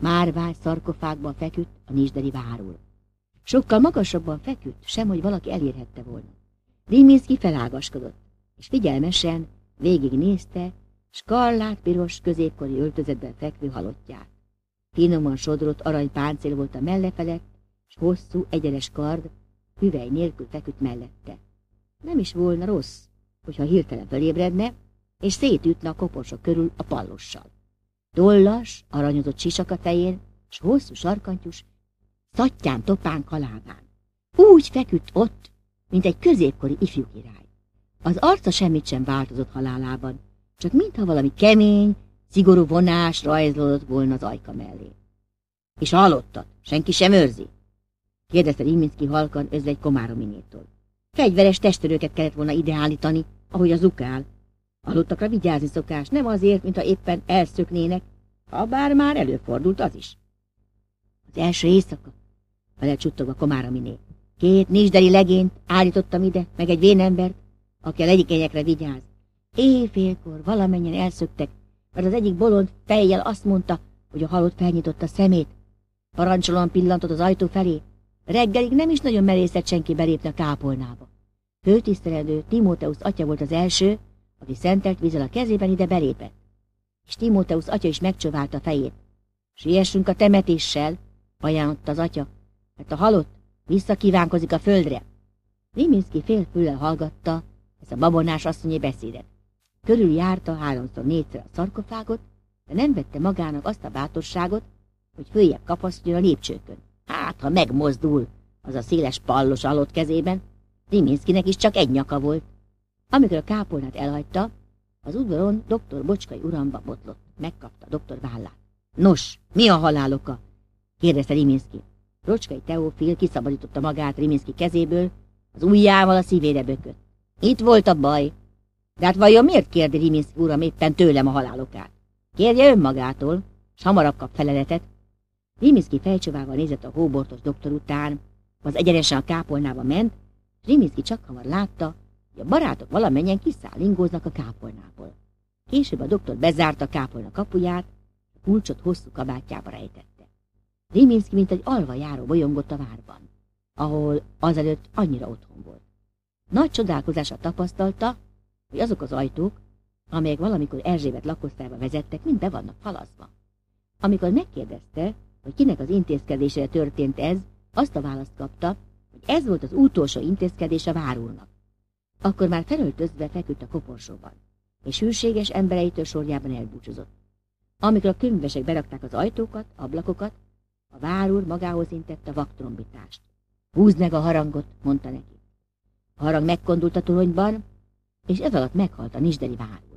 Márvány szarkofágban feküdt a Nisderi várul. Sokkal magasabban feküdt, semhogy valaki elérhette volna. Riminszky felágaskodott, és figyelmesen végignézte skarlát-piros középkori öltözetben fekvő halottját. Finoman sodrott aranypáncél volt a melle felett, és hosszú, egyenes kard hüvely nélkül feküdt mellette. Nem is volna rossz, hogyha hirtelen fölébredne, és szétütne a koporsok körül a pallossal. Tollas, aranyozott sisak a fején, és hosszú sarkantyús, szattyán topánk a lábán. Úgy feküdt ott, mint egy középkori ifjú király. Az arca semmit sem változott halálában, csak mintha valami kemény, szigorú vonás rajzolódott volna az ajka mellé. És halottat, senki sem őrzi? Kérdezte Riminszky halkan özvegy Komárominétól. Fegyveres testőröket kellett volna ideállítani, ahogy az ukál. Halottakra vigyázni szokás, nem azért, mintha éppen elszöknének, habár már előfordult az is. Az első éjszaka, vele csuttogva Komárominé. 2 nisderi legényt állítottam ide, meg egy vénembert, aki a legyikényekre vigyáz. Éjfélkor valamennyien elszöktek, mert az egyik bolond fejjel azt mondta, hogy a halott felnyitotta szemét. Parancsolóan pillantott az ajtó felé. Reggelig nem is nagyon merészett senki belépni a kápolnába. Főtisztelendő Timóteusz atya volt az első, aki szentelt vízzel a kezében ide belépett. És Timóteusz atya is megcsóválta a fejét. Siessünk a temetéssel, ajánlotta az atya, mert a halott visszakívánkozik a földre. Riminszky félfüllel hallgatta ezt a babonás asszonyi beszédet. Körül járta 3-4-szer a szarkofágot, de nem vette magának azt a bátorságot, hogy följebb kapaszkodjon a lépcsőkön. Hát, ha megmozdul az a széles pallos halott kezében, Riminszkynek is csak egy nyaka volt. Amikor a kápolnát elhagyta, az udvaron dr. Bocskai uramba botlott, megkapta a doktor vállát. Nos, mi a halál oka? Kérdezte Riminszky. Bocskai Teófil kiszabadította magát Riminszky kezéből, az ujjával a szívére bökött. Itt volt a baj. De hát vajon miért kérdi Riminszky uram éppen tőlem a halálokát? Kérje önmagától, s hamarabb kap feleletet. Riminszky fejcsóvával nézett a hóbortos doktor után, az egyenesen a kápolnába ment, és Riminszky csak hamar látta, hogy a barátok valamennyien kiszállingóznak a kápolnából. Később a doktor bezárta a kápolna kapuját, a kulcsot hosszú kabátjába rejtette. Riminszky mint egy alva járó bolyongott a várban, ahol azelőtt annyira otthon volt. Nagy csodálkozásra tapasztalta, hogy azok az ajtók, amelyek valamikor Erzsébet lakosztályba vezettek, mind be vannak falazva. Amikor megkérdezte, hogy kinek az intézkedésére történt ez, azt a választ kapta, hogy ez volt az utolsó intézkedés a várúrnak. Akkor már felöltözve feküdt a koporsóban, és hűséges embereitől sorjában elbúcsúzott. Amikor a könyvesek berakták az ajtókat, ablakokat, a várúr magához intette a vaktrombitást. Húzd meg a harangot, mondta neki. A harang megkondult a toronyban, és ez alatt meghalt a nisderi várúr.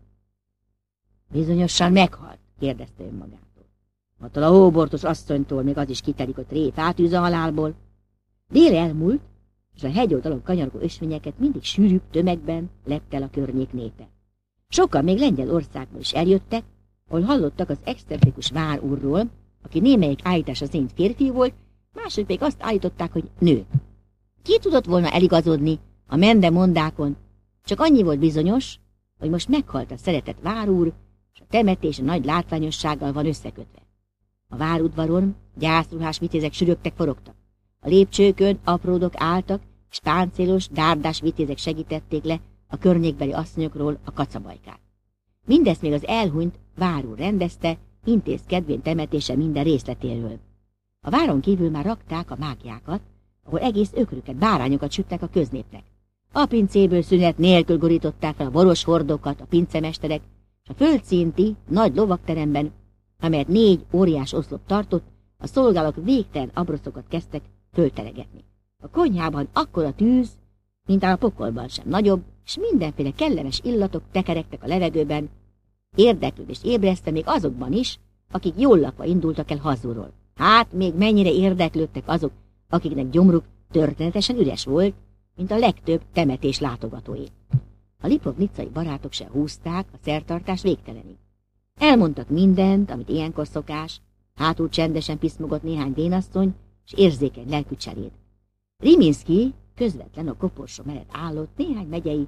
Bizonyosan meghalt, kérdezte önmagától. Attól a hóbortos asszonytól még az is kitelik, hogy tréf átűz a halálból. Dél elmúlt, és a hegyoldalon kanyargó ösvényeket mindig sűrűbb tömegben lett el a környék népe. Sokan még Lengyelországból is eljöttek, ahol hallottak az excentrikus várúrról, aki némelyik állítása szerint férfi volt, mások még azt állították, hogy nő. Ki tudott volna eligazodni a mendemondákon? Csak annyi volt bizonyos, hogy most meghalt a szeretett várúr, és a temetés a nagy látványossággal van összekötve. A várudvaron gyászruhás vitézek sürögtek, forogtak. A lépcsőkön apródok álltak, és páncélos, dárdás vitézek segítették le a környékbeli asszonyokról a kacabajkát. Mindezt még az elhunyt várúr rendezte, intézkedvén temetése minden részletéről. A váron kívül már rakták a mágiákat, ahol egész ökrüket, bárányokat süttek a köznépnek. A pincéből szünet nélkül gurították fel a boros hordokat a pincemesterek, és a földszinti nagy lovagteremben, amelyet 4 óriás oszlop tartott, a szolgálók végtelen abroszokat kezdtek fölteregetni. A konyhában akkora tűz, mint a pokolban sem nagyobb, és mindenféle kellemes illatok tekerektek a levegőben, érdeklődést ébreszte még azokban is, akik jól lakva indultak el hazulról. Hát még mennyire érdeklődtek azok, akiknek gyomruk történetesen üres volt, mint a legtöbb temetés látogatói. A lipovnicai barátok se húzták a szertartás végtelenig. Elmondtak mindent, amit ilyenkor szokás, hátul csendesen piszmogott néhány dénasszony, és érzékeny lelkű cseléd. Riminszky közvetlen a koporsó mellett állott néhány megyei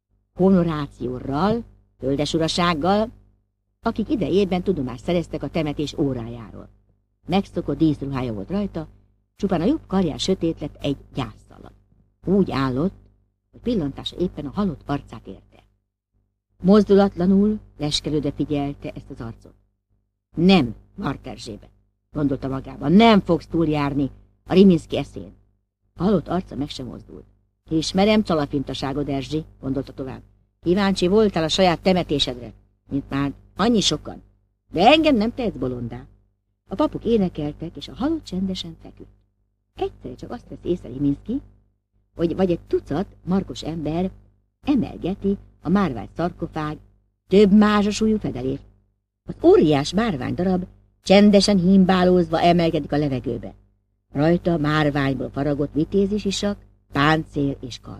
honorációral, földesurasággal, akik idejében tudomást szereztek a temetés órájáról. megszokott díszruhája volt rajta, csupán a jobb karján sötét lett egy gyászszalag. Úgy állott, hogy pillantása éppen a halott arcát érte. Mozdulatlanul, leskelődve figyelte ezt az arcot. Nem, Mart Erzsébet, gondolta magában, nem fogsz túljárni a Riminszky eszén. A halott arca meg sem mozdult. Ismerem calafintaságod, Erzsi, gondolta tovább. Kíváncsi voltál a saját temetésedre, mint már annyi sokan. De engem nem tehetsz bolondá. A papok énekeltek, és a halott csendesen feküdt. Egyszerre csak azt vesz észre Riminszky, hogy vagy egy tucat markos ember emelgeti a márvány szarkofág több mázsasúlyú fedelét. Az óriás márvány darab csendesen himbálózva emelkedik a levegőbe. Rajta márványból faragott vitézisisak, páncél és kard.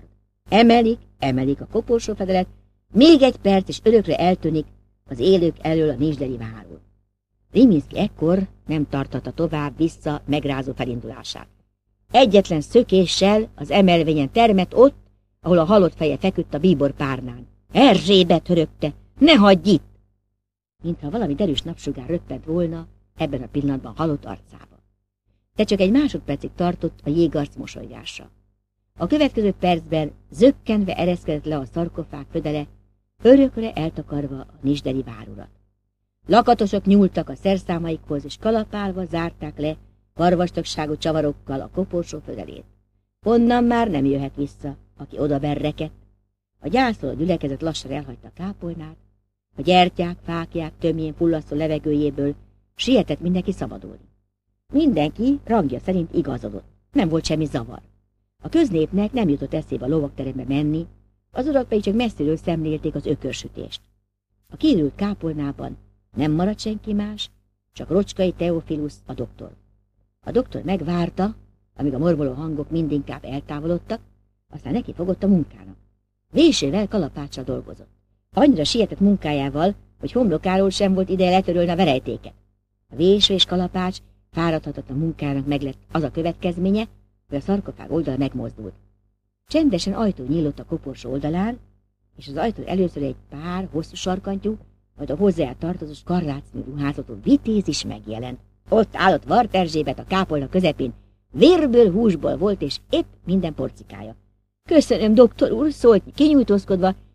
Emelik a koporsó fedelet, még egy perc és örökre eltűnik az élők elől a Nizsdei váról. Riminszky ekkor nem tartotta tovább vissza megrázó felindulását. Egyetlen szökéssel az emelvényen termett ott, ahol a halott feje feküdt a bíbor párnán. Erzsébet, hörögte, ne hagyj itt! Mintha valami derűs napsugár röppent volna ebben a pillanatban halott arcába. De csak egy másodpercig tartott a jégarc mosolygása. A következő percben zökkenve ereszkedett le a szarkofág födele, örökre eltakarva a Nizsdei várurat. Lakatosok nyúltak a szerszámaikhoz, és kalapálva zárták le karvastagságú csavarokkal a koporsó födelét. Onnan már nem jöhet vissza, aki oda berrekedt. A gyászoló gyülekezet lassan elhagyta a kápolnát, a gyertyák, fáklyák tömjén fullasztó levegőjéből sietett mindenki szabadulni. Mindenki rangja szerint igazodott, nem volt semmi zavar. A köznépnek nem jutott eszébe a lovagterembe menni, az urak pedig csak messziről szemlélték az ökörsütést. A kiürült kápolnában nem maradt senki más, csak Rocskai Teofilusz, a doktor. A doktor megvárta, amíg a mormoló hangok mindinkább eltávolodtak, aztán neki fogott a munkának. Vésével kalapáccsal dolgozott. Annyira sietett munkájával, hogy homlokáról sem volt ideje letörölni a verejtéket. A véső és kalapács fáradhatatlan munkának meg lett az a következménye, hogy a szarkofág oldala megmozdult. Csendesen ajtó nyílott a koporsó oldalán, és az ajtó először egy pár hosszú sarkantyú, majd a hozzájá tartozó skarlácnyi ruházatú vitéz is megjelent. Ott állott Mart Erzsébet a kápolna közepén, vérből, húsból volt, és épp minden porcikája. Köszönöm, doktor úr, szólt kinyújtózkodva,